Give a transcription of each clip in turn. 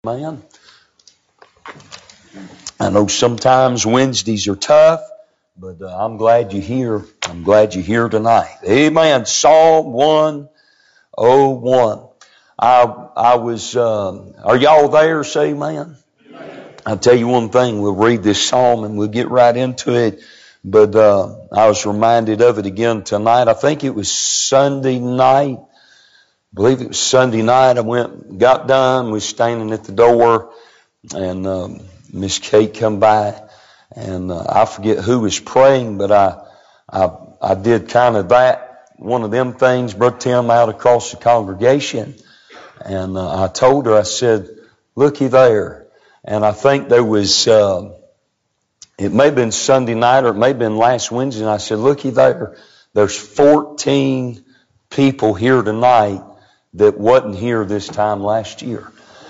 Man, I know sometimes Wednesdays are tough, but I'm glad you're here. I'm glad you're here tonight. Amen. Psalm 101. Are y'all there? Say amen. I'll tell you one thing. We'll read this psalm and we'll get right into it. But I was reminded of it again tonight. I think it was Sunday night. I believe it was Sunday night. I got done, was standing at the door, and Miss Kate come by, and I forget who was praying, but I did kind of that, one of them things, Brother Tim, out across the congregation, and I told her, I said, looky there, and I think there was, it may have been Sunday night or it may have been last Wednesday, and I said, looky there, there's 14 people here tonight that wasn't here this time last year.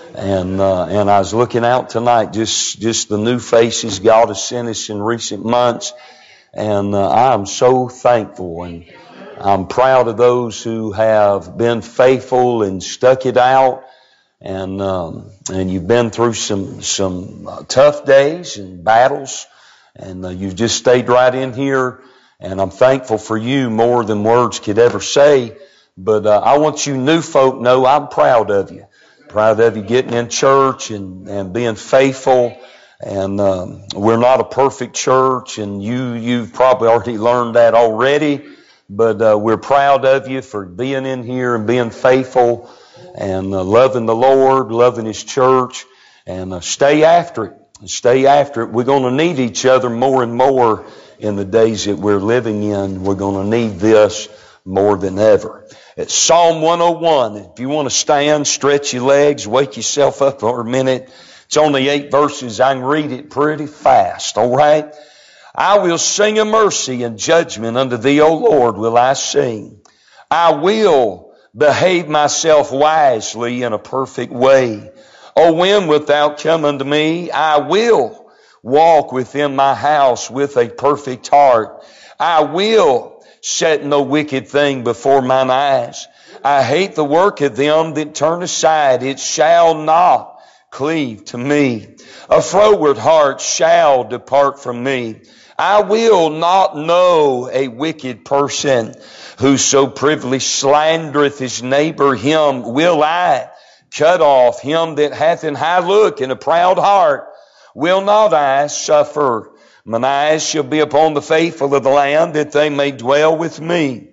And I was looking out tonight, just the new faces God has sent us in recent months. And I'm so thankful, and I'm proud of those who have been faithful and stuck it out. And you've been through some tough days and battles, and you've just stayed right in here. And I'm thankful for you more than words could ever say. But I want you new folk to know I'm proud of you. Proud of you getting in church and being faithful. And we're not a perfect church, and you've probably already learned that already. But we're proud of you for being in here and being faithful and loving the Lord, loving His church. And stay after it. Stay after it. We're going to need each other more and more in the days that we're living in. We're going to need this more than ever. It's Psalm 101. If you want to stand, stretch your legs, wake yourself up for a minute. It's only 8 verses. I can read it pretty fast, all right? I will sing a mercy and judgment unto Thee, O Lord, will I sing. I will behave myself wisely in a perfect way. O when wilt Thou come unto me? I will walk within my house with a perfect heart. I will set no wicked thing before mine eyes. I hate the work of them that turn aside. It shall not cleave to me. A froward heart shall depart from me. I will not know a wicked person. Whoso privily slandereth his neighbor, him will I cut off. Him that hath an high look and a proud heart will not I suffer. Mine eyes shall be upon the faithful of the land, that they may dwell with me.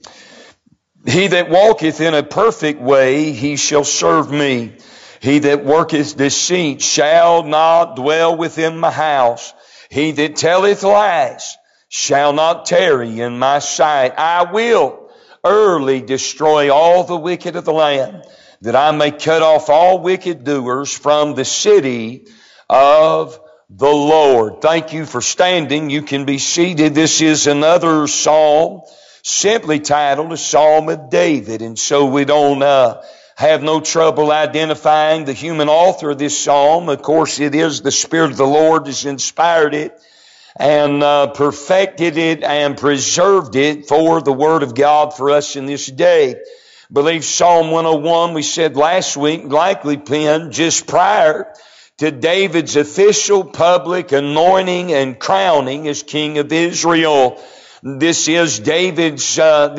He that walketh in a perfect way, he shall serve me. He that worketh deceit shall not dwell within my house. He that telleth lies shall not tarry in my sight. I will early destroy all the wicked of the land, that I may cut off all wicked doers from the city of the Lord. Thank you for standing. You can be seated. This is another psalm simply titled a Psalm of David. And so we don't have no trouble identifying the human author of this psalm. Of course, it is the Spirit of the Lord has inspired it and perfected it and preserved it for the Word of God for us in this day. I believe Psalm 101, we said last week, likely penned just prior to David's official public anointing and crowning as king of Israel. This is David's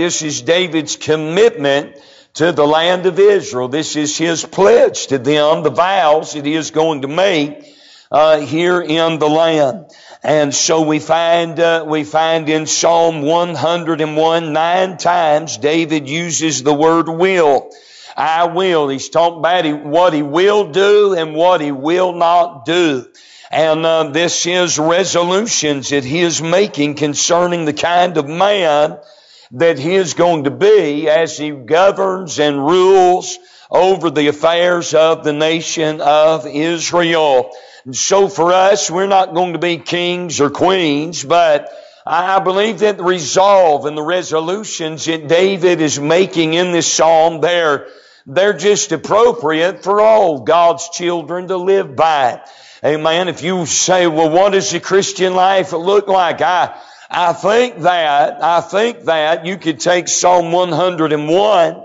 commitment to the land of Israel. This is his pledge to them, the vows that he is going to make here in the land. And so we find in Psalm 101 9 times David uses the word will. I will. He's talking about what he will do and what he will not do. And this is resolutions that he is making concerning the kind of man that he is going to be as he governs and rules over the affairs of the nation of Israel. And so for us, we're not going to be kings or queens, but I believe that the resolve and the resolutions that David is making in this psalm, they're just appropriate for all God's children to live by. Amen. If you say, well, what does the Christian life look like? I think that you could take Psalm 101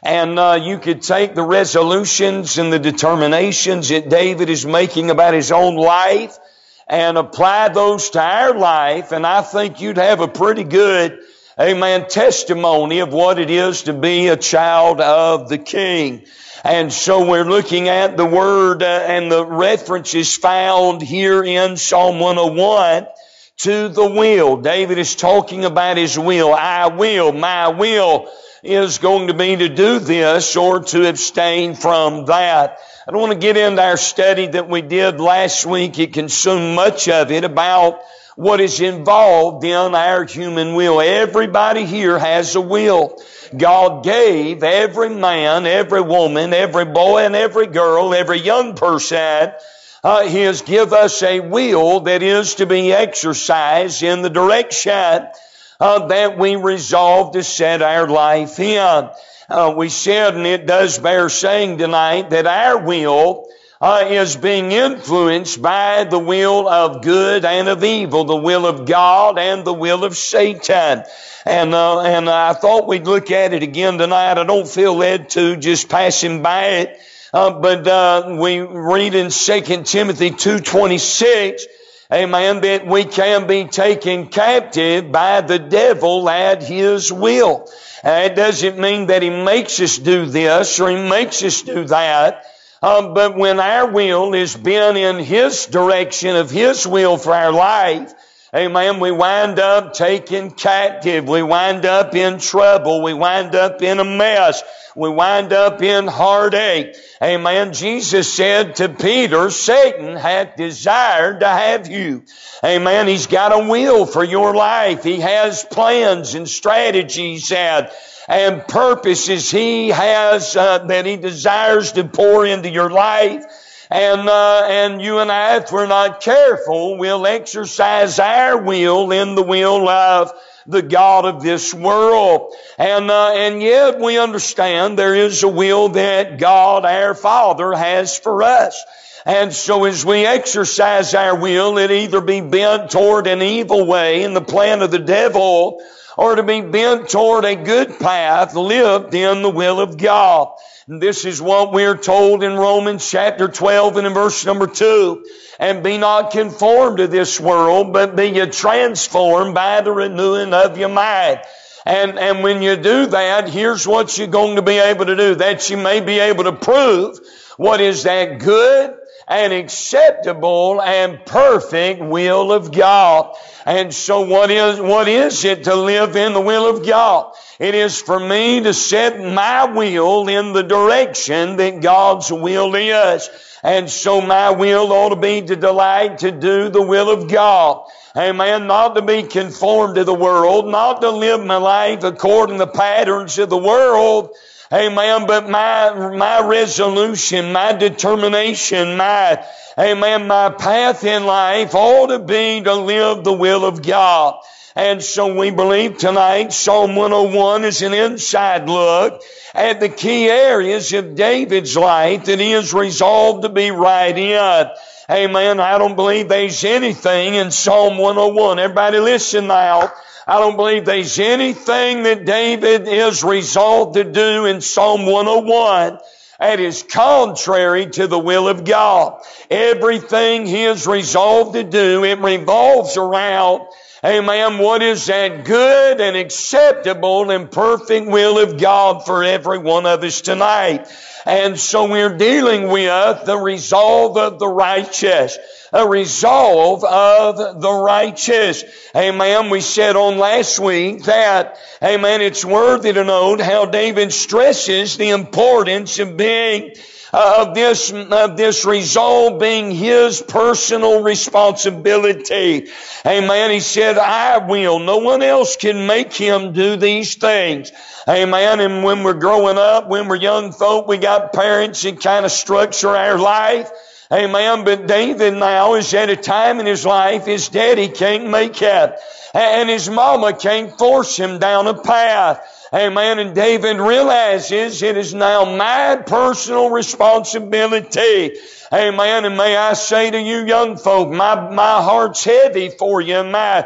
And you could take the resolutions and the determinations that David is making about his own life and apply those to our life, and I think you'd have a pretty good, amen, testimony of what it is to be a child of the King. And so we're looking at the word and the references found here in Psalm 101 to the will. David is talking about his will. I will, my will is going to be to do this or to abstain from that. I don't want to get into our study that we did last week. It consumed much of it about what is involved in our human will. Everybody here has a will. God gave every man, every woman, every boy and every girl, every young person, He has given us a will that is to be exercised in the direction that we resolve to set our life in. We said, and it does bear saying tonight, that our will is being influenced by the will of good and of evil, the will of God and the will of Satan. And I thought we'd look at it again tonight. I don't feel led to just passing by it. But we read in 2 Timothy 2:26, amen, that we can be taken captive by the devil at his will. It doesn't mean that he makes us do this or he makes us do that. But when our will is bent in his direction of his will for our life, amen, we wind up taken captive. We wind up in trouble. We wind up in a mess. We wind up in heartache. Amen. Jesus said to Peter, Satan hath desired to have you. Amen. He's got a will for your life. He has plans and strategies and purposes He has that He desires to pour into your life. And you and I, if we're not careful, will exercise our will in the will of the God of this world. And yet we understand there is a will that God, our Father, has for us. And so as we exercise our will, it either be bent toward an evil way in the plan of the devil, or to be bent toward a good path lived in the will of God. And this is what we're told in Romans chapter 12 and in verse number 2. And be not conformed to this world, but be ye transformed by the renewing of your mind. And when you do that, here's what you're going to be able to do. That you may be able to prove what is that good and acceptable and perfect will of God. And so what is it to live in the will of God? It is for me to set my will in the direction that God's will is. And so my will ought to be to delight to do the will of God. Amen. Not to be conformed to the world, not to live my life according to the patterns of the world. Amen. But my resolution, my determination, my path in life ought to be to live the will of God. And so we believe tonight Psalm 101 is an inside look at the key areas of David's life that he is resolved to be right in. Amen. I don't believe there's anything in Psalm 101. Everybody listen now. I don't believe there's anything that David is resolved to do in Psalm 101 that is contrary to the will of God. Everything he is resolved to do, it revolves around, amen, what is that good and acceptable and perfect will of God for every one of us tonight. And so we're dealing with the resolve of the righteous. A resolve of the righteous. Amen. We said on last week that, amen, it's worthy to note how David stresses the importance of being of this resolve being his personal responsibility. Amen. He said, I will. No one else can make him do these things. Amen. And when we're growing up, when we're young folk, we got parents that kind of structure our life. Amen. But David now is at a time in his life his daddy can't make it. And his mama can't force him down a path. Amen. And David realizes it is now my personal responsibility. Amen. And may I say to you young folk, my heart's heavy for you. My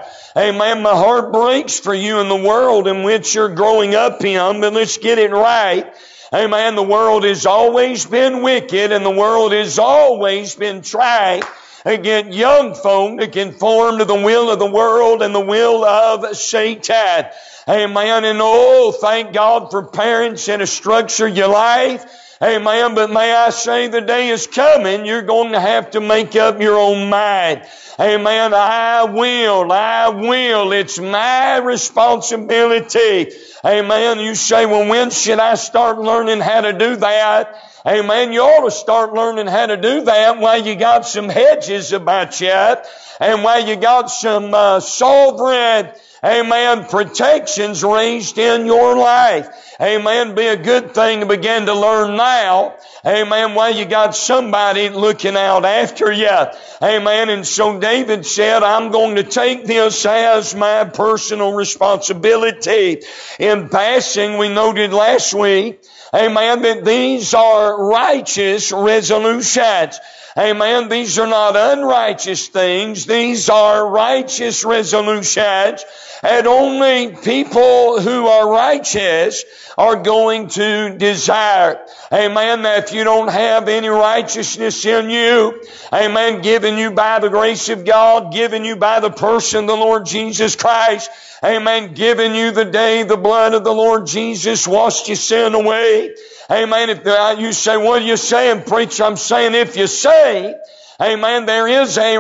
heart breaks for you in the world in which you're growing up in. But let's get it right. Amen. The world has always been wicked, and the world has always been trying to get young folk to conform to the will of the world and the will of Satan. Amen. And oh, thank God for parents that have structured your life. Amen. But may I say, the day is coming, you're going to have to make up your own mind. Amen. I will. It's my responsibility. Amen. You say, well, when should I start learning how to do that? Amen. You ought to start learning how to do that while you got some hedges about you, and while you got some sovereign, amen, protections raised in your life. Amen. Be a good thing to begin to learn now. Amen. While you got somebody looking out after you. Amen. And so David said, I'm going to take this as my personal responsibility. In passing, we noted last week, amen, that these are righteous resolutions. Amen. These are not unrighteous things. These are righteous resolutions. And only people who are righteous are going to desire. Amen. Now, if you don't have any righteousness in you, amen, given you by the grace of God, given you by the person of the Lord Jesus Christ, amen, given you the day the blood of the Lord Jesus washed your sin away. Amen. If you say, what are you saying, preacher? I'm saying if you say, amen, there is a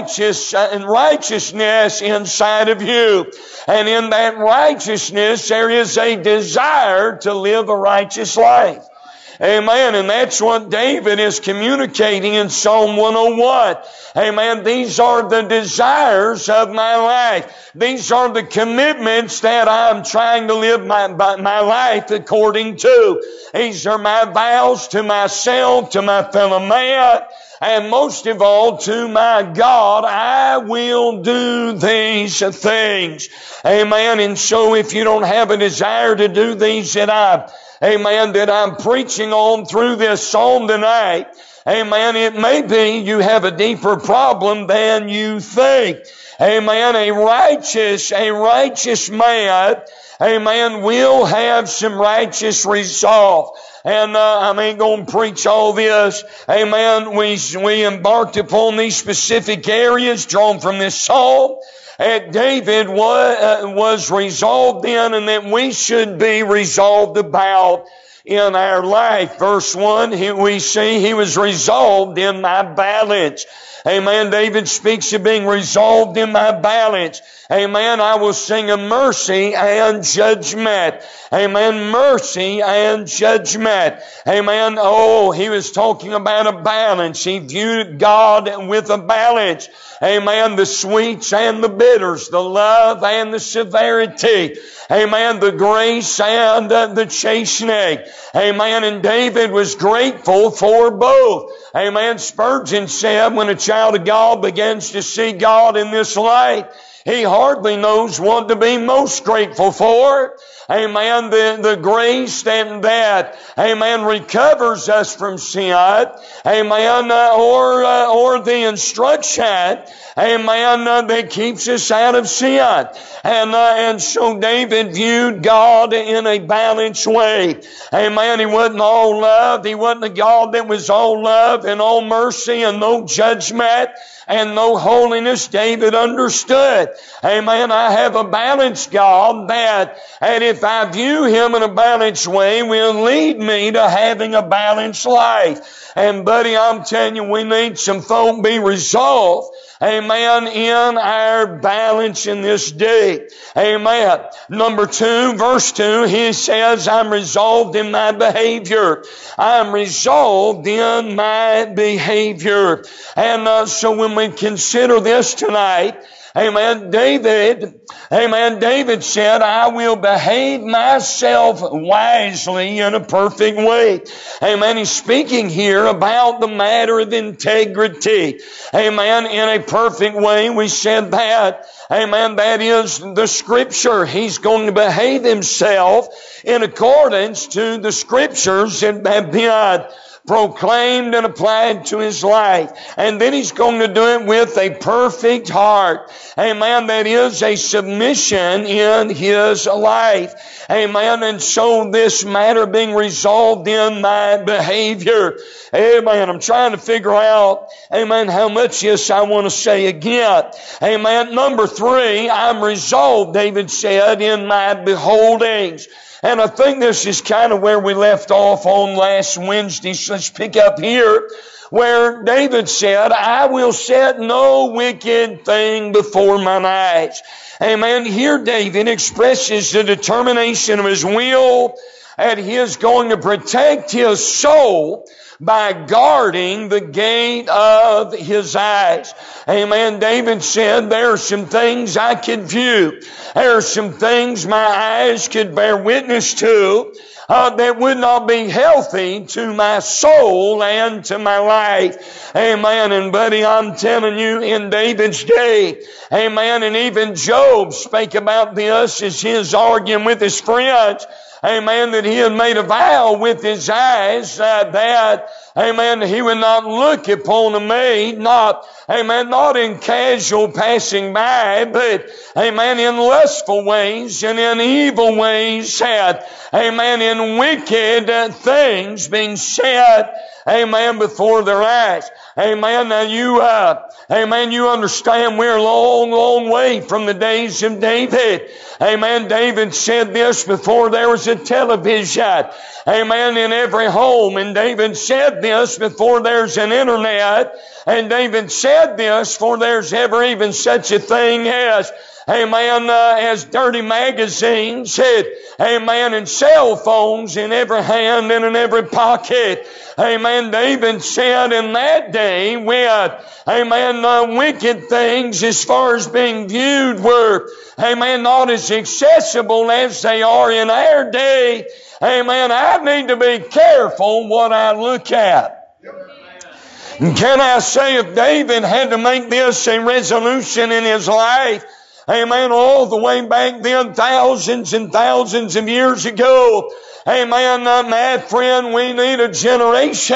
righteousness inside of you. And in that righteousness, there is a desire to live a righteous life. Amen. And that's what David is communicating in Psalm 101. Amen. These are the desires of my life. These are the commitments that I'm trying to live my life according to. These are my vows to myself, to my fellow man, and most of all to my God. I will do these things. Amen. And so if you don't have a desire to do these that I'm preaching on through this psalm tonight, amen, it may be you have a deeper problem than you think. Amen. A righteous man, amen, will have some righteous resolve. And I ain't going to preach all this. Amen. We embarked upon these specific areas drawn from this psalm. And David was resolved in, and that we should be resolved about in our life. Verse 1, we see he was resolved in my balance. Amen. David speaks of being resolved in my balance. Amen. I will sing of mercy and judgment. Amen. Mercy and judgment. Amen. Oh, he was talking about a balance. He viewed God with a balance. Amen. The sweets and the bitters, the love and the severity. Amen. The grace and the chastening. Amen. And David was grateful for both. Amen. Spurgeon said, when a child of God begins to see God in this light, he hardly knows what to be most grateful for. Amen. The grace that, amen, recovers us from sin. Amen. Or the instruction, amen, that keeps us out of sin. And so David viewed God in a balanced way. Amen. He wasn't all love. He wasn't a God that was all love and all mercy and no judgment and no holiness. David understood. Amen. I have a balanced God that, and if I view Him in a balanced way, will lead me to having a balanced life. And buddy, I'm telling you, we need some folk be resolved. Amen. In our balance in this day. Amen. Number 2, verse 2, he says, I'm resolved in my behavior. I'm resolved in my behavior. And so when we consider this tonight, amen, David said, I will behave myself wisely in a perfect way. Amen. He's speaking here about the matter of integrity. Amen. In a perfect way, we said that. Amen. That is the Scripture. He's going to behave himself in accordance to the Scriptures that have been proclaimed and applied to his life. And then he's going to do it with a perfect heart. Amen. That is a submission in his life. Amen. And so this matter being resolved in my behavior. Amen. I'm trying to figure out, amen, how much this I want to say again. Amen. Number 3, I'm resolved, David said, in my beholdings. And I think this is kind of where we left off on last Wednesday. So let's pick up here where David said, I will set no wicked thing before mine eyes. Amen. Here David expresses the determination of his will, and he is going to protect his soul by guarding the gate of his eyes. Amen. David said, there are some things I could view. There are some things my eyes could bear witness to that would not be healthy to my soul and to my life. Amen. And buddy, I'm telling you, in David's day, amen, and even Job spake about this as he was arguing with his friends. Amen, that he had made a vow with his eyes that, amen, he would not look upon a maid, not in casual passing by, but, amen, in lustful ways and in evil ways, amen, in wicked things being said, amen, before their eyes. Amen. Now you understand we're a long, long way from the days of David. Amen. David said this before there was a television. Amen. In every home. And David said this before there's an internet. And David said this before there's ever even such a thing as, amen, as dirty magazines, amen, and cell phones in every hand and in every pocket. Amen. David said in that day when, amen, wicked things as far as being viewed were, amen, not as accessible as they are in our day. Amen. I need to be careful what I look at. Can I say if David had to make this a resolution in his life, amen, all the way back then, thousands and thousands of years ago, amen, my friend, we need a generation,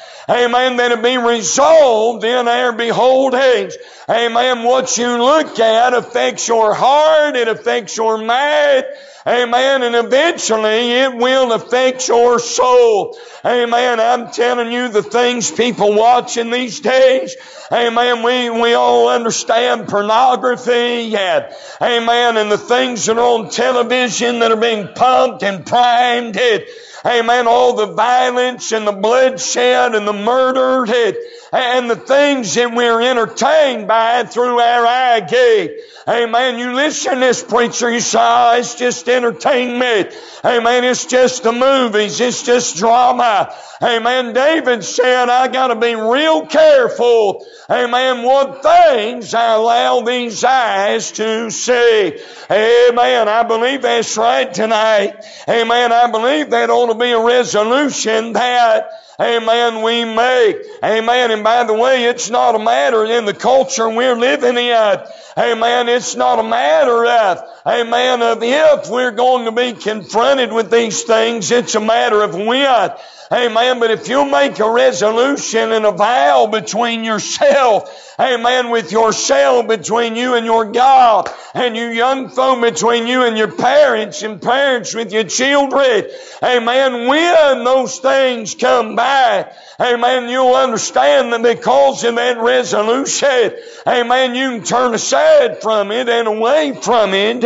amen, that'll be resolved in our beholdings. Amen, what you look at affects your heart, it affects your mind, amen, and eventually it will affect your soul. Amen, I'm telling you, the things people watch in these days, amen, we all understand pornography, and, amen, and the things that are on television that are being pumped and primed, amen, all the violence and the bloodshed and the murder, and the things that we're entertained by through our eye gate. Amen. You listen to this preacher, you say, it's just entertainment. Amen. It's just the movies. It's just drama. Amen. David said, I got to be real careful. Amen. What things I allow these eyes to see. Amen. I believe that's right tonight. Amen. I believe that ought to be a resolution that, amen, we make. Amen. And by the way, it's not a matter in the culture we're living in. Amen. It's not a matter of, amen, of if we're going to be confronted with these things. It's a matter of when. Amen. But if you make a resolution and a vow between yourself, amen, with yourself, between you and your God, and you young folk between you and your parents, and parents with your children, amen, when those things come back, amen, you'll understand that because of that resolution, amen, you can turn aside from it and away from it,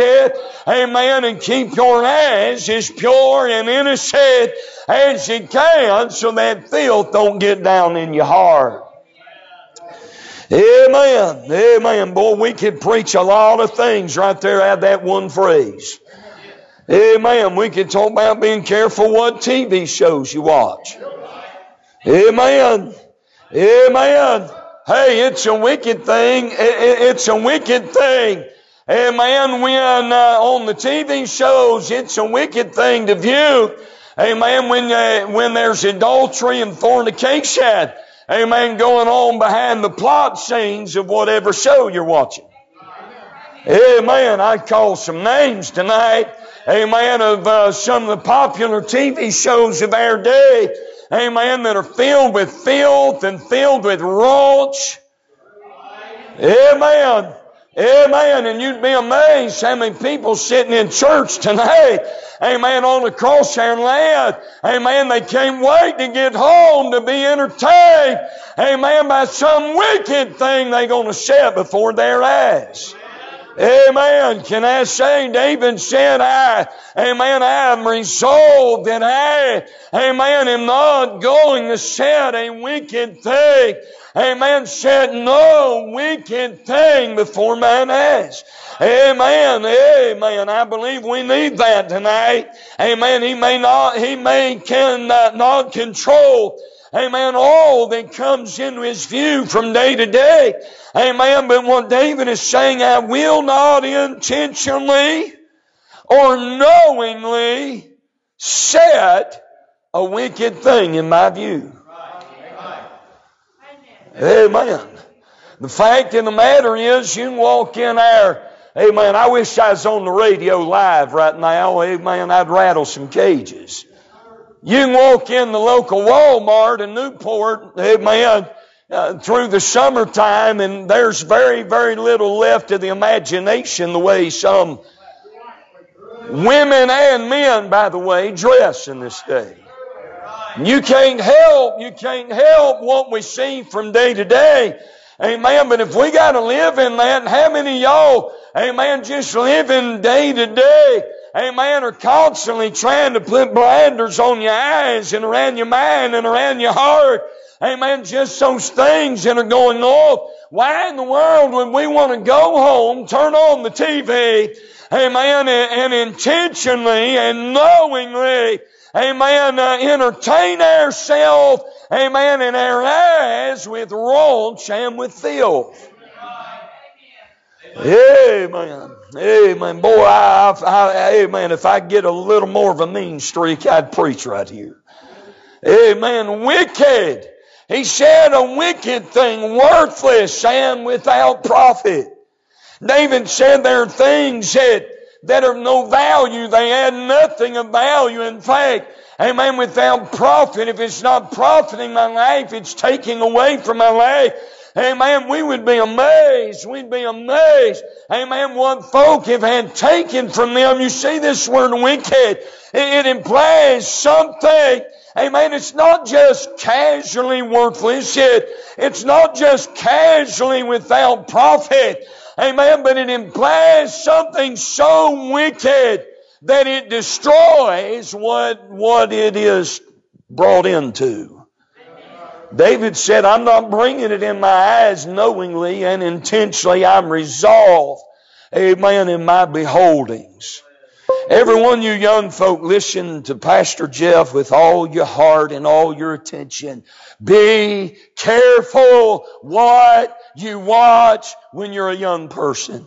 amen, and keep your eyes as pure and innocent as you can so that filth don't get down in your heart. Amen. Amen. Boy, we could preach a lot of things right there out of that one phrase. Amen. We could talk about being careful what TV shows you watch. Amen. Amen. Hey, it's a wicked thing. It's a wicked thing. Amen. When on the TV shows, it's a wicked thing to view. Amen. When there's adultery and fornication, amen, going on behind the plot scenes of whatever show you're watching. Amen. I'd call some names tonight, amen, of some of the popular TV shows of our day. amen, that are filled with filth and filled with raunch. Amen. Amen. And you'd be amazed how many people sitting in church tonight, amen, on the crosshair land, amen, they can't wait to get home to be entertained, amen, by some wicked thing they're going to set before their eyes. Amen. Can I say, David said, I am resolved that am not going to set a wicked thing. Amen. Set no wicked thing before mine eyes. Amen. Amen. I believe we need that tonight. Amen. He cannot control, amen, all that comes into his view from day to day. Amen. But what David is saying, I will not intentionally or knowingly set a wicked thing in my view. Amen. The fact of the matter is, you can walk in there. Amen. I wish I was on the radio live right now. Amen. I'd rattle some cages. You can walk in the local Walmart in Newport, amen, through the summertime, and there's very, very little left of the imagination the way some women and men, by the way, dress in this day. You can't help what we see from day to day. Amen. But if we got to live in that, and how many of y'all, amen, just living day to day, amen, are constantly trying to put blinders on your eyes and around your mind and around your heart. Amen. Just those things that are going on. Why in the world would we want to go home, turn on the TV, amen, and intentionally and knowingly, amen, entertain ourselves, amen, in our eyes with raunch and with filth? Amen. Amen. Boy, amen. If I get a little more of a mean streak, I'd preach right here. Amen. Wicked. He said a wicked thing, worthless and without profit. David said there are things that are no value. They add nothing of value. In fact, amen, without profit, if it's not profiting my life, it's taking away from my life. Amen, we would be amazed. We'd be amazed. Amen, what folk have had taken from them. You see this word wicked. It implies something. Amen, it's not just casually worthless. It's not just casually without profit. Amen, but it implies something so wicked that it destroys what it is brought into. David said, I'm not bringing it in my eyes knowingly and intentionally. I'm resolved, amen, in my beholdings. Everyone, you young folk, listen to Pastor Jeff with all your heart and all your attention. Be careful what you watch when you're a young person.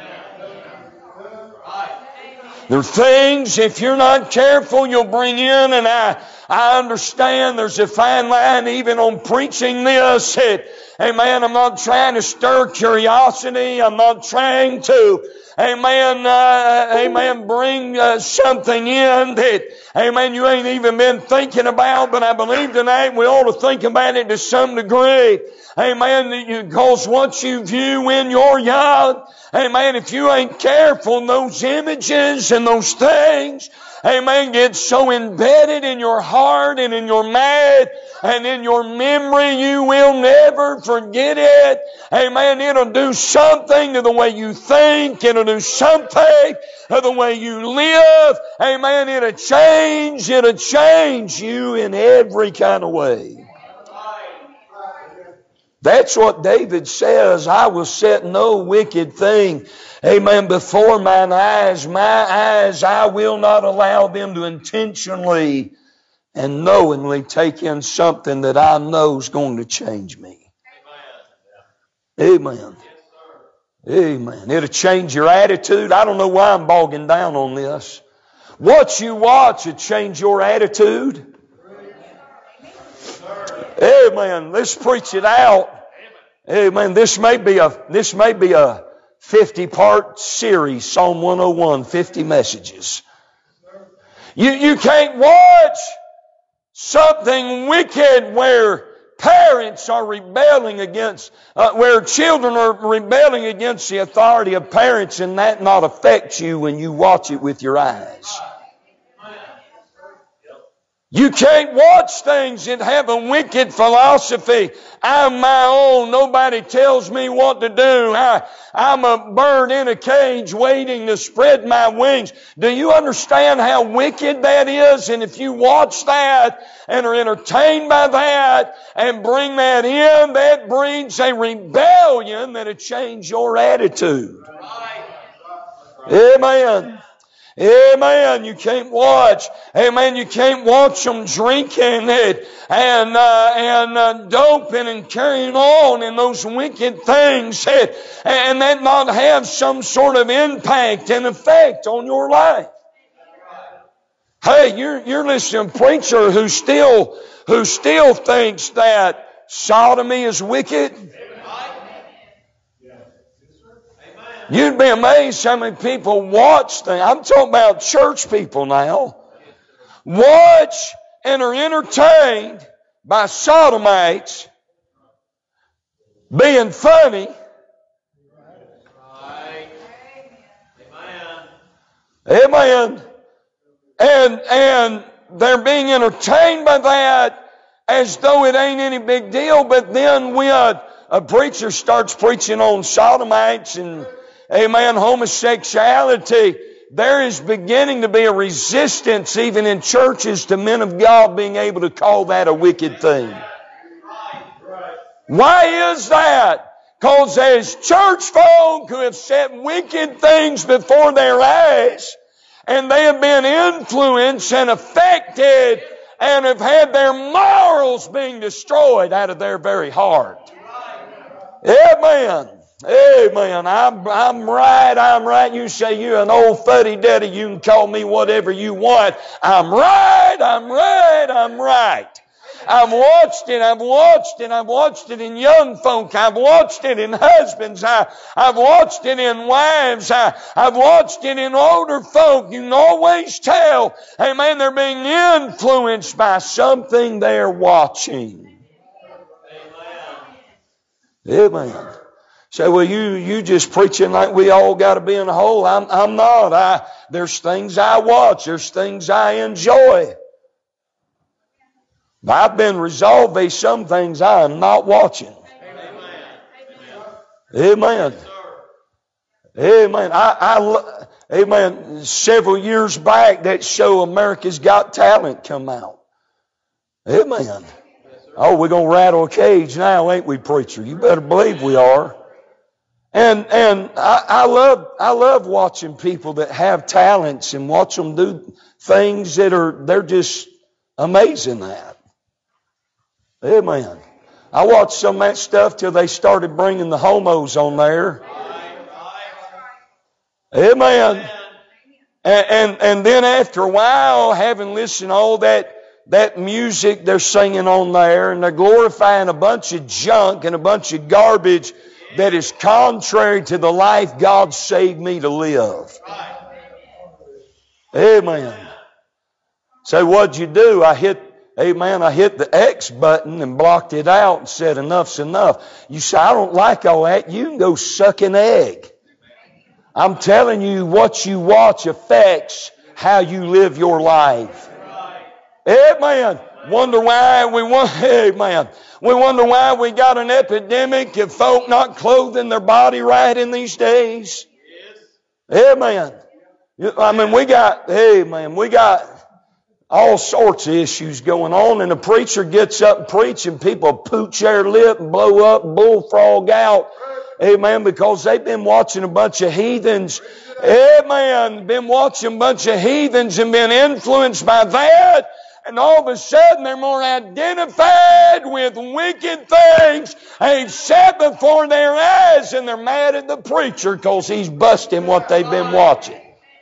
There are things, if you're not careful, you'll bring in, and I understand there's a fine line even on preaching this. Amen, I'm not trying to stir curiosity. I'm not trying to, amen, bring something in that, amen, you ain't even been thinking about. But I believe tonight we ought to think about it to some degree. Amen, because what you view when you're young, amen, if you ain't careful, those images and those things, amen, get so embedded in your heart and in your mind and in your memory, you will never forget it. Amen, it'll do something to the way you think. It'll do something to the way you live. Amen, it'll change you in every kind of way. That's what David says. I will set no wicked thing, amen, before mine eyes. My eyes, I will not allow them to intentionally and knowingly take in something that I know is going to change me. Amen. Amen. It'll change your attitude. I don't know why I'm bogging down on this. What you watch will change your attitude. Amen. Let's preach it out. Amen. This may be a 50-part series, Psalm 101, 50 messages. You can't watch something wicked where parents are rebelling against, where children are rebelling against the authority of parents, and that not affect you when you watch it with your eyes. You can't watch things that have a wicked philosophy. I'm my own. Nobody tells me what to do. I'm a bird in a cage waiting to spread my wings. Do you understand how wicked that is? And if you watch that and are entertained by that and bring that in, that brings a rebellion that'll change your attitude. Amen. Amen. You can't watch. Amen. You can't watch them drinking it and doping and carrying on in those wicked things and that not have some sort of impact and effect on your life. Hey, you're listening to a preacher who still thinks that sodomy is wicked. You'd be amazed how many people watch things. I'm talking about church people now. Watch and are entertained by sodomites being funny. Amen. And they're being entertained by that as though it ain't any big deal. But then when a preacher starts preaching on sodomites and amen, homosexuality, there is beginning to be a resistance even in churches to men of God being able to call that a wicked thing. Why is that? Because there's church folk who have set wicked things before their eyes, and they have been influenced and affected and have had their morals being destroyed out of their very heart. Amen. Amen. I'm right. You say you're an old fuddy-duddy. You can call me whatever you want. I'm right. I've watched it in young folk. I've watched it in husbands. I've watched it in wives. I've watched it in older folk. You can always tell, amen, they're being influenced by something they're watching. Amen. Say, well, you just preaching like we all got to be in a hole. I'm not. There's things I watch. There's things I enjoy. I've been resolved. There's some things I am not watching. Amen. Amen. Amen. Several years back, that show America's Got Talent come out. Amen. Oh, we're going to rattle a cage now, ain't we, preacher? You better believe we are. And I love watching people that have talents and watch them do things they're just amazing at. Amen. I watched some of that stuff till they started bringing the homos on there. Amen. And then after a while, having listened to all that music they're singing on there, and they're glorifying a bunch of junk and a bunch of garbage that is contrary to the life God saved me to live. Amen. So what'd you do? I hit the X button and blocked it out and said enough's enough. You say, I don't like all that. You can go suck an egg. I'm telling you, what you watch affects how you live your life. Amen. We wonder why we got an epidemic of folk not clothing their body right in these days. Amen. I mean, we got all sorts of issues going on, and the preacher gets up and preaches, and people pooch their lip and blow up and bullfrog out. Amen. Because they've been watching a bunch of heathens. Amen. Been watching a bunch of heathens and been influenced by that. And all of a sudden they're more identified with wicked things. They've set before their eyes, and they're mad at the preacher because he's busting what they've been watching.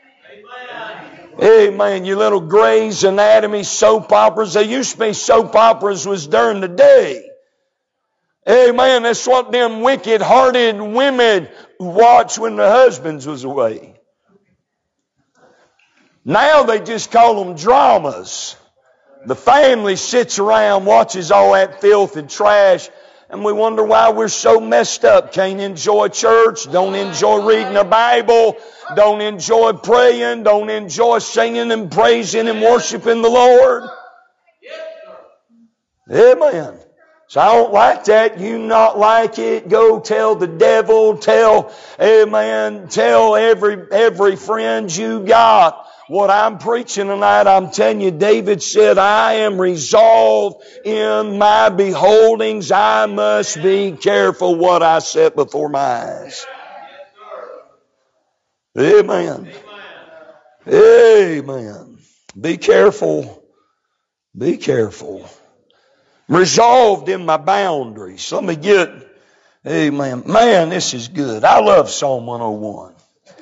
Amen. You little Grey's Anatomy soap operas. They used to be soap operas was during the day. Amen. That's what them wicked-hearted women watched when the husbands was away. Now they just call them dramas. The family sits around, watches all that filth and trash, and we wonder why we're so messed up. Can't enjoy church, don't enjoy reading the Bible, don't enjoy praying, don't enjoy singing and praising and worshiping the Lord. Amen. So I don't like that. You not like it. Go tell the devil. Tell, amen. Tell every friend you got what I'm preaching tonight. I'm telling you, David said, I am resolved in my beholdings. I must be careful what I set before my eyes. Amen. Amen. Be careful. Be careful. Resolved in my boundaries. Let me get, amen. Man, this is good. I love Psalm 101.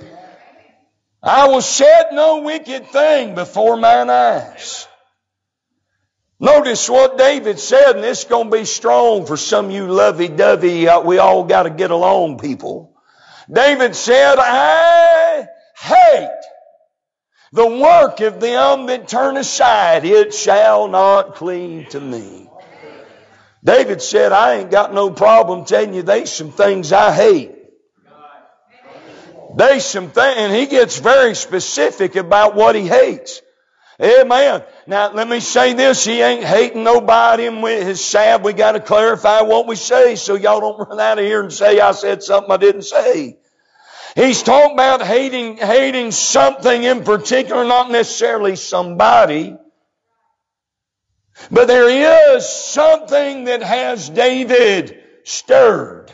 I will set no wicked thing before mine eyes. Notice what David said, and this is going to be strong for some of you lovey-dovey, we all got to get along people. David said, I hate the work of them that turn aside. It shall not cleave to me. David said, I ain't got no problem telling you there's some things I hate. There's some things, and he gets very specific about what he hates. Amen. Now, let me say this. He ain't hating nobody, and it's sad we got to clarify what we say so y'all don't run out of here and say I said something I didn't say. He's talking about hating something in particular, not necessarily somebody. But there is something that has David stirred.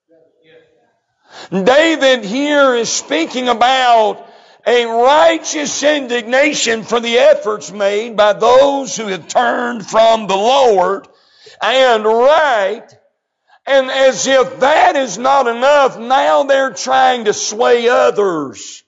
David here is speaking about a righteous indignation for the efforts made by those who have turned from the Lord and right. And as if that is not enough, now they're trying to sway others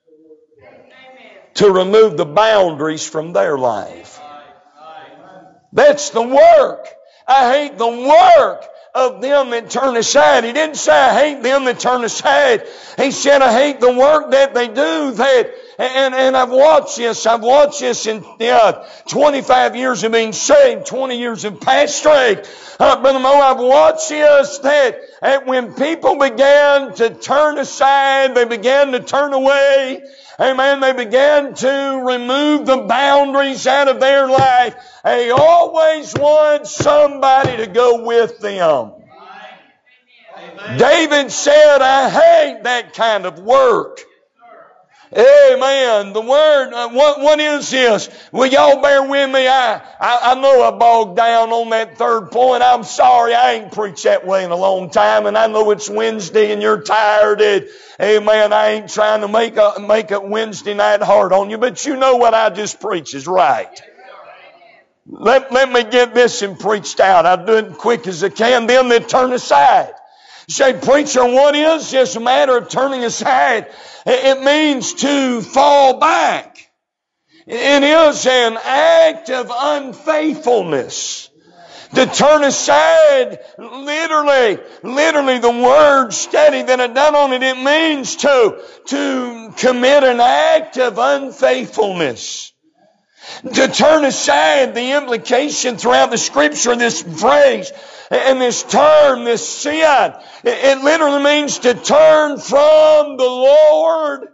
to remove the boundaries from their life. That's the work. I hate the work of them that turn aside. He didn't say I hate them that turn aside. He said I hate the work that they do. And I've watched this in 25 years of being saved, 20 years of pastoring. Brother Mo, I've watched this that when people began to turn aside, they began to turn away. Amen. They began to remove the boundaries out of their life. They always want somebody to go with them. Amen. David said, I hate that kind of work. Amen. The word, what is this? Will y'all bear with me? I know I bogged down on that third point. I'm sorry. I ain't preached that way in a long time. And I know it's Wednesday and you're tired. Amen. I ain't trying to make a Wednesday night hard on you. But you know what I just preached is right. Let me get this and preached out. I'll do it quick as I can. Them that turn aside. You say, preacher, what is this matter of turning aside? It means to fall back. It is an act of unfaithfulness. To turn aside, literally the word study that I've done on it, it means to commit an act of unfaithfulness. To turn aside, the implication throughout the Scripture, this phrase and this term, this sin, it literally means to turn from the Lord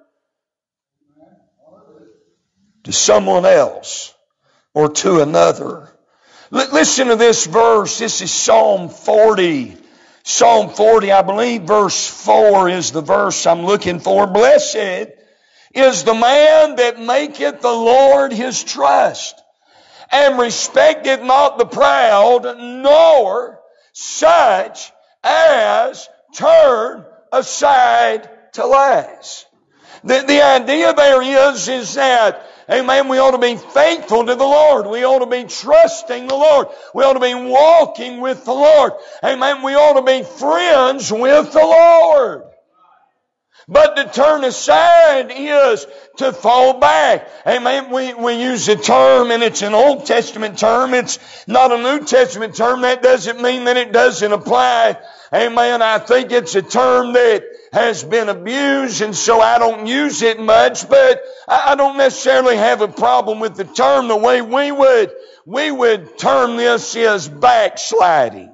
to someone else or to another. Listen to this verse. This is Psalm 40. Psalm 40, I believe verse 4 is the verse I'm looking for. Blessed is the man that maketh the Lord his trust, and respecteth not the proud, nor such as turn aside to lies. The idea there is that, amen, we ought to be faithful to the Lord. We ought to be trusting the Lord. We ought to be walking with the Lord. Amen, we ought to be friends with the Lord. But to turn aside is to fall back. Amen. We use a term, and it's an Old Testament term. It's not a New Testament term. That doesn't mean that it doesn't apply. Amen. I think it's a term that has been abused, and so I don't use it much, but I don't necessarily have a problem with the term. The way we would term this is backsliding.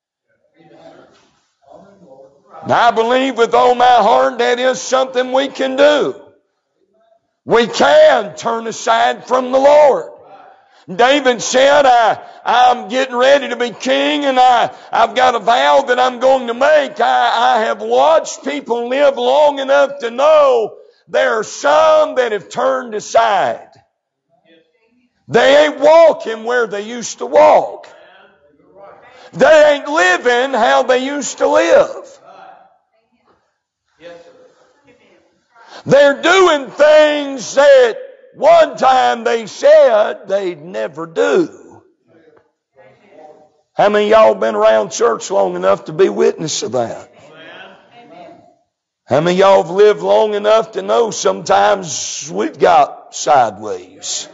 Now, I believe with all my heart that is something we can do. We can turn aside from the Lord. David said, I'm getting ready to be king, and I've got a vow that I'm going to make. I have watched people live long enough to know there are some that have turned aside. They ain't walking where they used to walk. They ain't living how they used to live. They're doing things that one time they said they'd never do. How many of y'all been around church long enough to be witness to that? How many of y'all have lived long enough to know sometimes we've got sideways?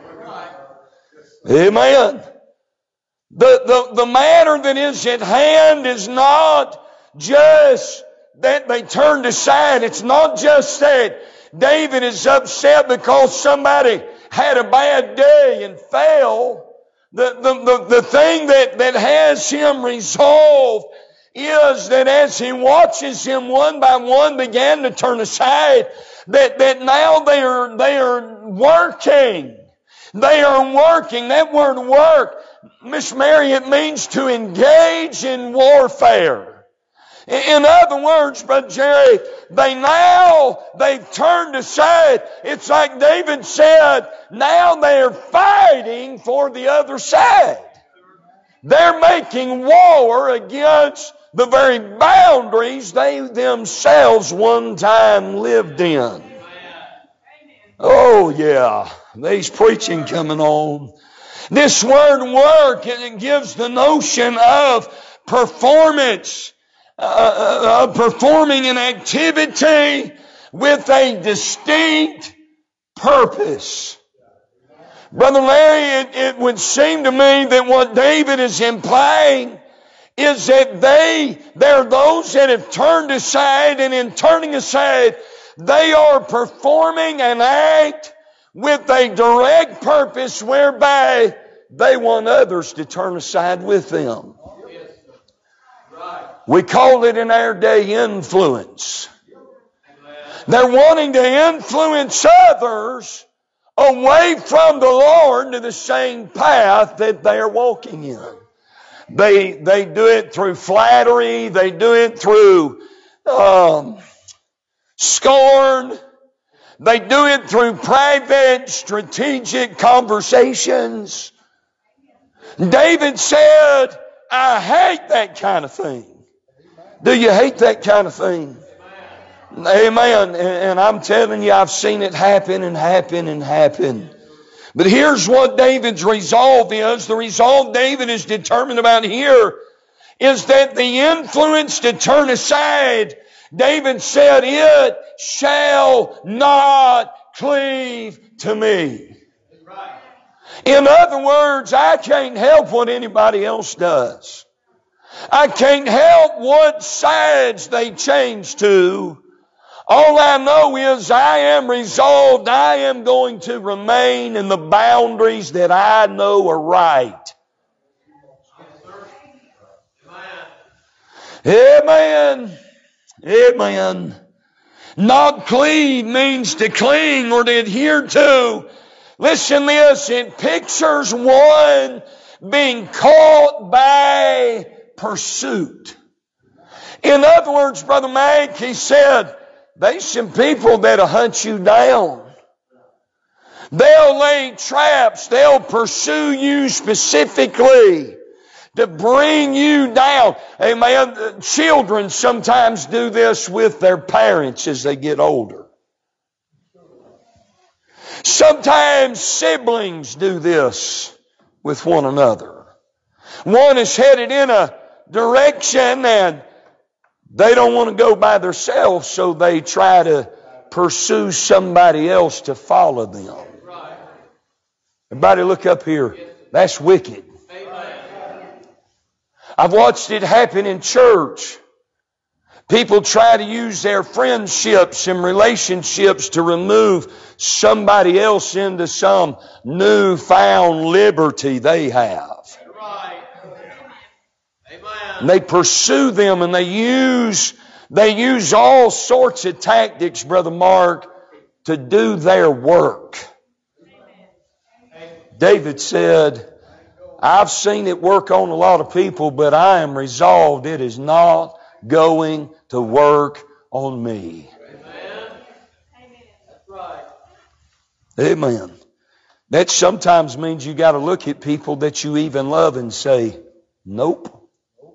Amen. The matter that is at hand is not just that they turned aside. It's not just that David is upset because somebody had a bad day and fell. The thing that has him resolved is that as he watches him one by one begin to turn aside, that now they are working. They are working. That word work, Miss Mary, it means to engage in warfare. In other words, Brother Jerry, they've turned aside. It's like David said, now they're fighting for the other side. They're making war against the very boundaries they themselves one time lived in. Oh yeah, there's preaching coming on. This word work, it gives the notion of performance. Performing an activity with a distinct purpose. Brother Larry, it would seem to me that what David is implying is that they're those that have turned aside, and in turning aside, they are performing an act with a direct purpose whereby they want others to turn aside with them. We call it in our day influence. They're wanting to influence others away from the Lord to the same path that they're walking in. They do it through flattery. They do it through scorn. They do it through private, strategic conversations. David said, I hate that kind of thing. Do you hate that kind of thing? Amen. And I'm telling you, I've seen it happen and happen and happen. But here's what David's resolve is. The resolve David is determined about here is that the influence to turn aside, David said, it shall not cleave to me. In other words, I can't help what anybody else does. I can't help what sides they change to. All I know is I am resolved. I am going to remain in the boundaries that I know are right. Amen. Amen. Not cleave means to cling or to adhere to. Listen this, it pictures one being caught by pursuit. In other words, Brother Mike, he said, there's some people that'll hunt you down. They'll lay traps. They'll pursue you specifically to bring you down. Amen. Children sometimes do this with their parents as they get older. Sometimes siblings do this with one another. One is headed in a direction and they don't want to go by themselves, so they try to pursue somebody else to follow them. Everybody look up here. That's wicked. I've watched it happen in church. People try to use their friendships and relationships to remove somebody else into some newfound liberty they have. And they pursue them and they use all sorts of tactics, Brother Mark, to do their work. David said, I've seen it work on a lot of people, but I am resolved it is not going to work on me. Amen. That's right. Amen. That sometimes means you got to look at people that you even love and say, nope.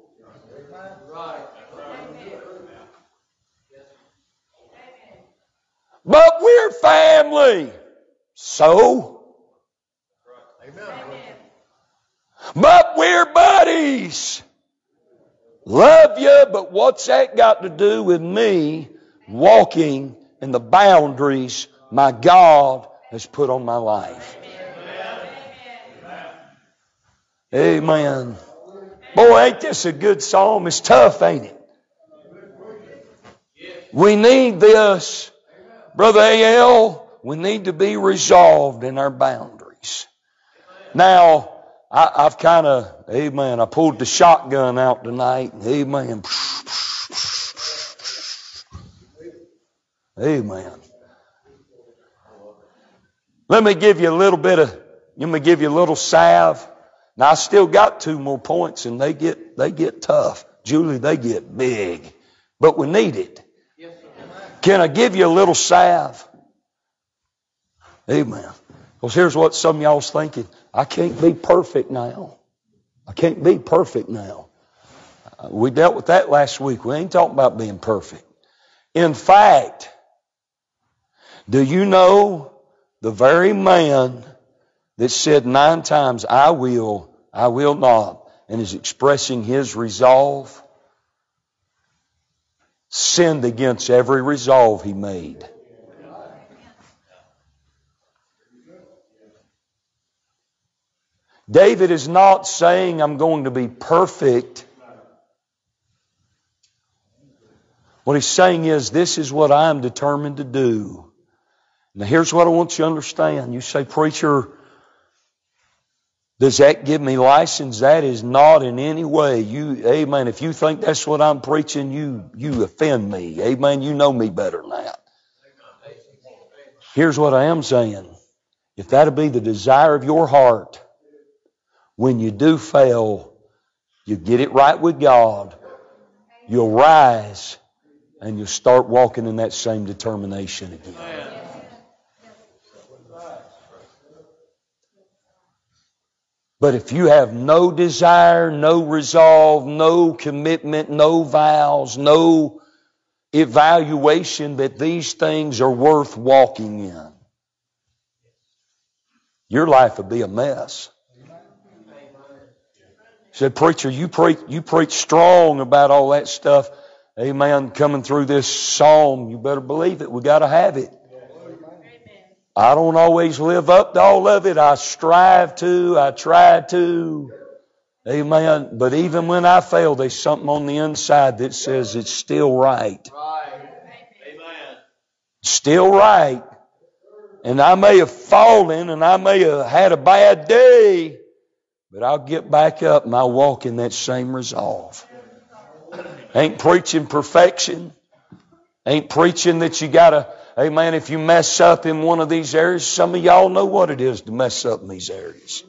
But we're family. So? But we're buddies. Love you, but what's that got to do with me walking in the boundaries my God has put on my life? Amen. Boy, ain't this a good psalm? It's tough, ain't it? We need this. Brother A.L., we need to be resolved in our boundaries. Now, I've kind of, amen, I pulled the shotgun out tonight. Amen. Amen. Let me give you a little salve. Now, I still got 2 more points and they get tough. Julie, they get big. But we need it. Can I give you a little salve? Amen. Because here's what some of y'all's thinking. I can't be perfect now. I can't be perfect now. We dealt with that last week. We ain't talking about being perfect. In fact, do you know the very man that said 9 times, I will not, and is expressing his resolve, sinned against every resolve he made. David is not saying I'm going to be perfect. What he's saying is, this is what I'm determined to do. Now here's what I want you to understand. You say, preacher, does that give me license? That is not in any way. Amen. If you think that's what I'm preaching, you offend me. Amen. You know me better than that. Here's what I am saying. If that'll be the desire of your heart, when you do fail, you get it right with God, you'll rise, and you'll start walking in that same determination again. But if you have no desire, no resolve, no commitment, no vows, no evaluation that these things are worth walking in, your life will be a mess. Said, preacher, you preach strong about all that stuff. Amen. Coming through this psalm, you better believe it. We got to have it. I don't always live up to all of it. I strive to. I try to. Amen. But even when I fail, there's something on the inside that says it's still right. Amen. Still right. And I may have fallen and I may have had a bad day, but I'll get back up and I'll walk in that same resolve. Ain't preaching perfection. Ain't preaching that you got to, amen, if you mess up in one of these areas, some of y'all know what it is to mess up in these areas.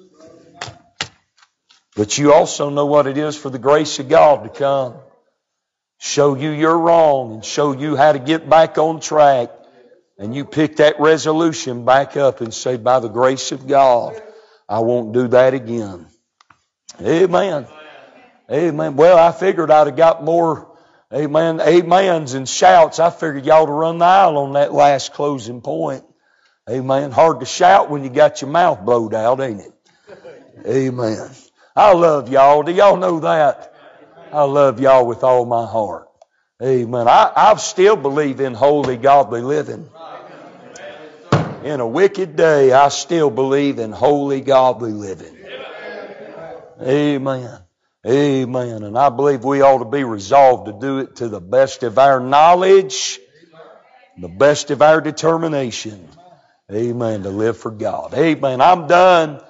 But you also know what it is for the grace of God to come, show you you're wrong and show you how to get back on track. And you pick that resolution back up and say, by the grace of God, I won't do that again. Amen. Amen. Well, I figured I'd have got more, amen, amens and shouts. I figured y'all to run the aisle on that last closing point. Amen. Hard to shout when you got your mouth blowed out, ain't it? Amen. I love y'all. Do y'all know that? I love y'all with all my heart. Amen. I still believe in holy, godly living. In a wicked day, I still believe in holy, godly living. Amen. Amen. And I believe we ought to be resolved to do it to the best of our knowledge, the best of our determination. Amen. To live for God. Amen. I'm done.